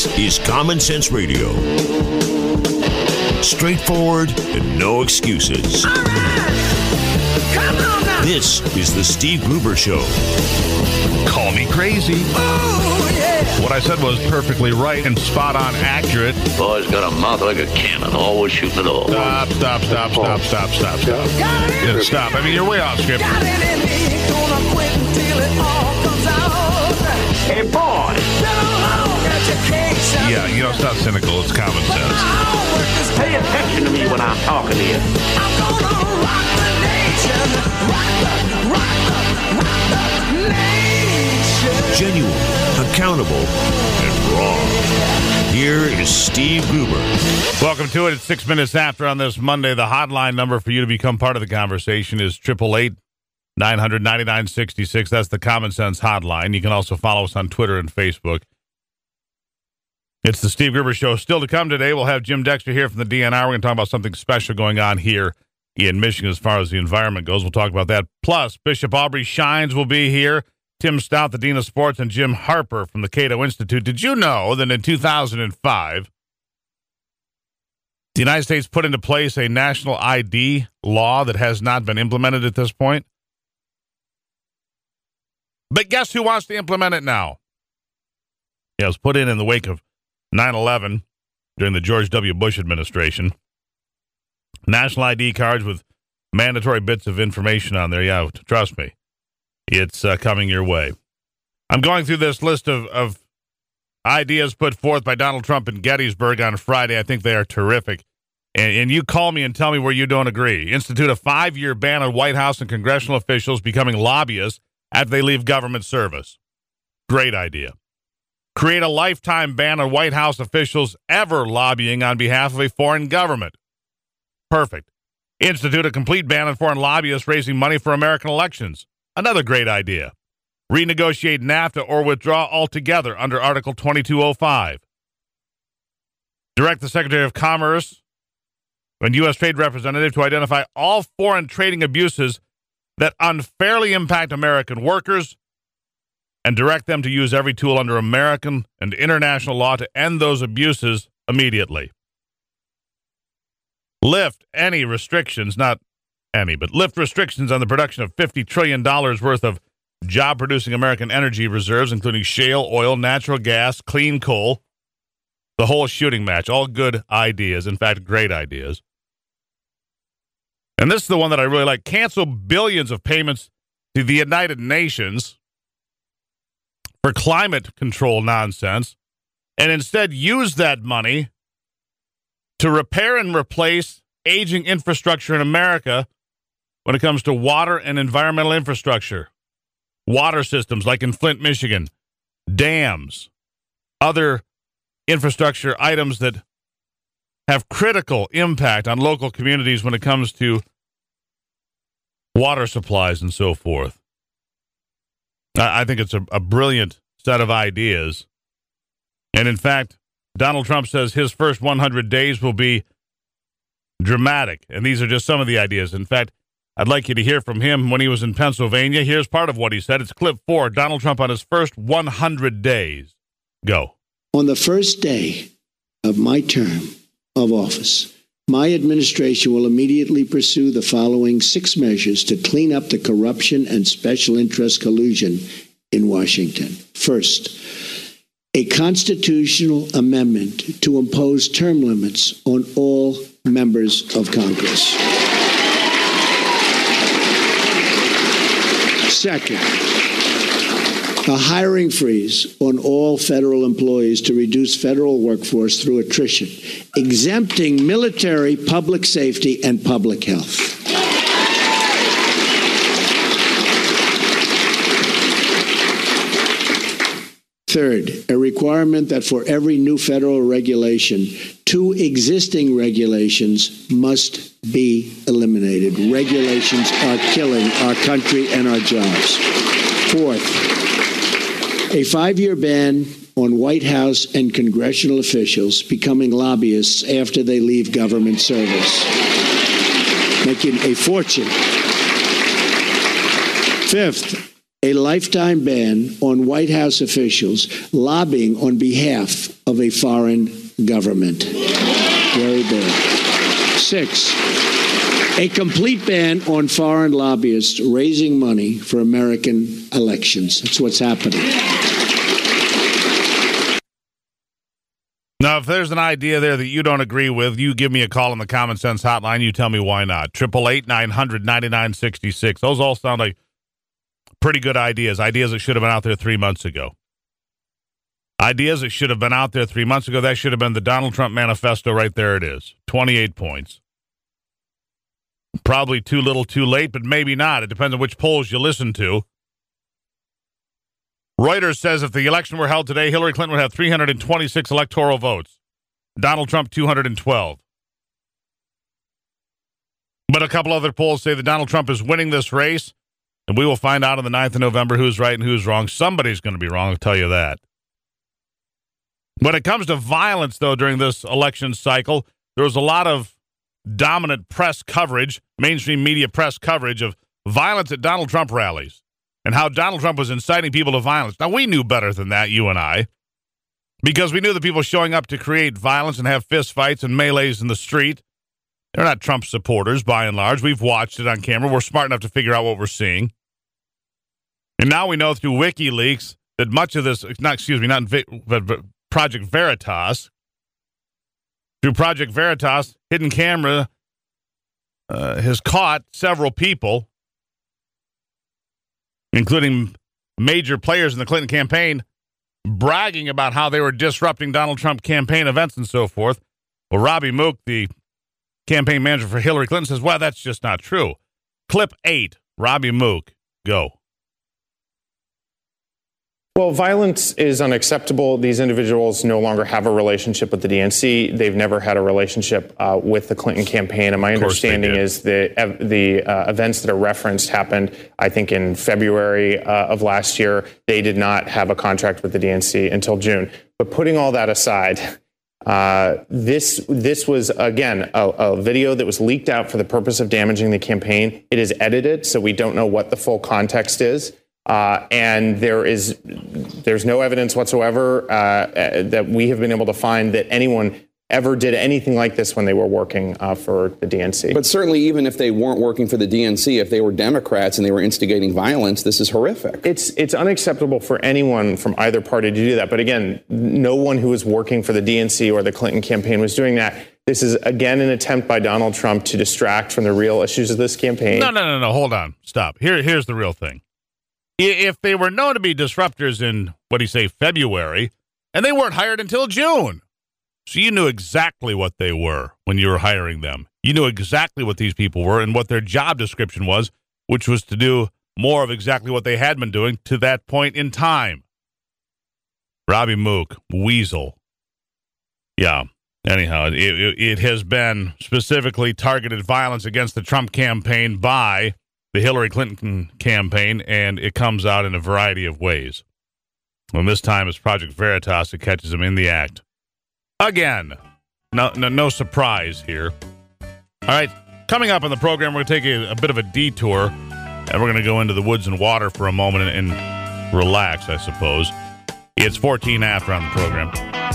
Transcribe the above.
This is Common Sense Radio. Straightforward and no excuses. All right. Come on now. This is the Steve Gruber Show. Call me crazy. Oh, yeah. What I said was perfectly right and spot on accurate. Boy's got a mouth like a cannon, always shooting it all. Stop. Got it Yeah, in stop. me. I mean, you're way off script. Got it in me. Gonna quit until it all comes out. Hey, boy! Been a long education. Yeah, you know, it's not cynical. It's common But sense. my homework is Pay attention to me when I'm talking to you. I'm gonna rock the nation. Rock the nation. Genuine, accountable, and raw. Here is Steve Gruber. Welcome to it. It's 6 minutes after on this Monday. The hotline number for you to become part of the conversation is 888-900-9966. That's the Common Sense hotline. You can also follow us on Twitter and Facebook. It's the Steve Gruber Show. Still to come today, we'll have Jim Dexter here from the DNR. We're going to talk about something special going on here in Michigan as far as the environment goes. We'll talk about that. Plus, Bishop Aubrey Shines will be here. Tim Stout, the Dean of Sports, and Jim Harper from the Cato Institute. Did you know that in 2005, the United States put into place a national ID law that has not been implemented at this point? But guess who wants to implement it now? Yeah, it was put in the wake of 9/11 during the George W. Bush administration. National ID cards with mandatory bits of information on there. Yeah, trust me, it's coming your way. I'm going through this list of ideas put forth by Donald Trump in Gettysburg on Friday. I think they are terrific. And you call me and tell me where you don't agree. Institute a 5-year ban on White House and congressional officials becoming lobbyists after they leave government service. Great idea. Create a lifetime ban on White House officials ever lobbying on behalf of a foreign government. Perfect. Institute a complete ban on foreign lobbyists raising money for American elections. Another great idea. Renegotiate NAFTA or withdraw altogether under Article 2205. Direct the Secretary of Commerce and U.S. Trade Representative to identify all foreign trading abuses that unfairly impact American workers and direct them to use every tool under American and international law to end those abuses immediately. Lift any restrictions, not any, but lift restrictions on the production of $50 trillion worth of job-producing American energy reserves, including shale oil, natural gas, clean coal, the whole shooting match. All good ideas, in fact, great ideas. And this is the one that I really like. Cancel billions of payments to the United Nations for climate control nonsense, and instead use that money to repair and replace aging infrastructure in America when it comes to water and environmental infrastructure. Water systems like in Flint, Michigan, dams, other infrastructure items that have critical impact on local communities when it comes to water supplies and so forth. I think it's a brilliant set of ideas. And in fact, Donald Trump says his first 100 days will be dramatic. And these are just some of the ideas. In fact, I'd like you to hear from him when he was in Pennsylvania. Here's part of what he said. It's clip 4, Donald Trump on his first 100 days. Go. On the first day of my term of office, my administration will immediately pursue the following 6 measures to clean up the corruption and special interest collusion in Washington. First, a constitutional amendment to impose term limits on all members of Congress. Second, a hiring freeze on all federal employees to reduce federal workforce through attrition, exempting military, public safety, and public health. Third, a requirement that for every new federal regulation, 2 existing regulations must be eliminated. Regulations are killing our country and our jobs. Fourth, a 5-year ban on White House and congressional officials becoming lobbyists after they leave government service, making a fortune. Fifth, a lifetime ban on White House officials lobbying on behalf of a foreign government. Very bad. 6, a complete ban on foreign lobbyists raising money for American elections. That's what's happening. Now, if there's an idea there that you don't agree with, you give me a call on the Common Sense Hotline. You tell me why not. 888-900-9966. Those all sound like pretty good ideas. Ideas that should have been out there 3 months ago. Ideas that should have been out there 3 months ago. That should have been the Donald Trump manifesto. Right there it is. 28 points. Probably too little too late, but maybe not. It depends on which polls you listen to. Reuters says if the election were held today, Hillary Clinton would have 326 electoral votes. Donald Trump, 212. But a couple other polls say that Donald Trump is winning this race, and we will find out on the 9th of November who's right and who's wrong. Somebody's going to be wrong, I'll tell you that. When it comes to violence, though, during this election cycle, there was a lot of dominant press coverage, mainstream media press coverage of violence at Donald Trump rallies. And how Donald Trump was inciting people to violence. Now, we knew better than that, you and I, because we knew the people showing up to create violence and have fist fights and melees in the street, they're not Trump supporters, by and large. We've watched it on camera. We're smart enough to figure out what we're seeing. And now we know through WikiLeaks that much of this, not Project Veritas, through Project Veritas, hidden camera has caught several people, including major players in the Clinton campaign, bragging about how they were disrupting Donald Trump campaign events and so forth. Well, Robbie Mook, the campaign manager for Hillary Clinton, says, well, that's just not true. Clip 8, Robbie Mook, go. Well, violence is unacceptable. These individuals no longer have a relationship with the DNC. They've never had a relationship with the Clinton campaign. And my understanding is the events that are referenced happened, I think, in February of last year. They did not have a contract with the DNC until June. But putting all that aside, this was, again, a video that was leaked out for the purpose of damaging the campaign. It is edited, so we don't know what the full context is. And there's no evidence whatsoever that we have been able to find that anyone ever did anything like this when they were working for the DNC. But certainly, even if they weren't working for the DNC, if they were Democrats and they were instigating violence, this is horrific. It's unacceptable for anyone from either party to do that. But again, no one who was working for the DNC or the Clinton campaign was doing that. This is, again, an attempt by Donald Trump to distract from the real issues of this campaign. No. Hold on. Stop. Here's the real thing. If they were known to be disruptors in, February, and they weren't hired until June. So you knew exactly what they were when you were hiring them. You knew exactly what these people were and what their job description was, which was to do more of exactly what they had been doing to that point in time. Robbie Mook, Weasel. Yeah. Anyhow, it has been specifically targeted violence against the Trump campaign by the Hillary Clinton campaign, and it comes out in a variety of ways. And this time it's Project Veritas that catches them in the act. Again, no surprise here. All right, coming up on the program, we're going to take a bit of a detour, and we're going to go into the woods and water for a moment and relax, I suppose. It's 14 after on the program.